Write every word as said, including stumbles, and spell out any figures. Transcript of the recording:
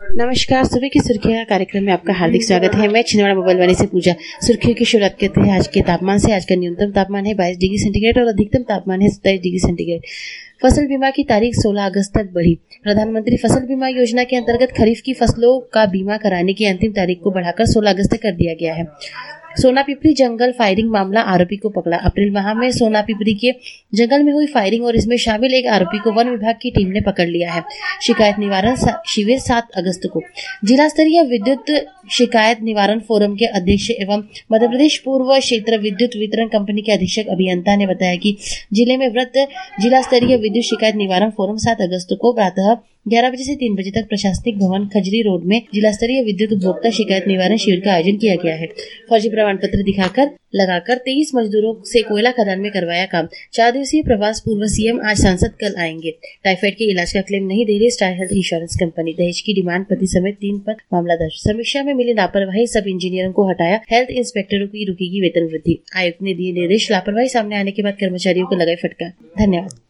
नमस्कार, सुबह की सुर्खियां कार्यक्रम में आपका हार्दिक स्वागत है। मैं छिंदवाड़ा मोबाइल वाली से पूजा। सुर्खियों की शुरुआत करते हैं आज के तापमान से। आज का न्यूनतम तापमान है बाईस डिग्री सेंटीग्रेड और अधिकतम तापमान है सत्ताईस डिग्री सेंटीग्रेड। फसल बीमा की तारीख सोलह अगस्त तक बढ़ी। प्रधानमंत्री फसल बीमा योजना के अंतर्गत खरीफ की फसलों का बीमा कराने की अंतिम तारीख को बढ़ाकर सोलह अगस्त तक कर दिया गया है। सोनापिपरी जंगल फायरिंग मामला, आरोपी को पकड़ा। अप्रैल माह में सोनापिपरी के जंगल में हुई फायरिंग और इसमें शामिल एक आरोपी को वन विभाग की टीम ने पकड़ लिया है। शिकायत निवारण शिविर सात अगस्त को। जिला स्तरीय विद्युत शिकायत निवारण फोरम के अध्यक्ष एवं मध्य प्रदेश पूर्व क्षेत्र विद्युत वितरण कंपनी के अधीक्षक अभियंता ने बताया कि जिले में व्रत जिला स्तरीय विद्युत शिकायत निवारण फोरम सात अगस्त को प्रातः ग्यारह बजे से तीन बजे तक प्रशासनिक भवन खजरी रोड में जिला स्तरीय विद्युत उपभोक्ता शिकायत निवारण शिविर का आयोजन किया गया है। फर्जी प्रमाण पत्र दिखाकर लगाकर तेईस मजदूरों से कोयला खदान में करवाया काम। चार दिवसीय प्रवास पूर्व सीएम आज सांसद कल आएंगे। टाइफाइड के इलाज का क्लेम नहीं दे रही स्टार हेल्थ इंश्योरेंस कंपनी। दहेज की डिमांड पति समेत तीन पर मामला दर्ज। समीक्षा में मिली लापरवाही, सब इंजीनियरों को हटाया। हेल्थ इंस्पेक्टरों की रुकेगी वेतन वृद्धि। आयुक्त ने दिए निर्देश। लापरवाही सामने आने के बाद कर्मचारियों को लगाई फटकार। धन्यवाद।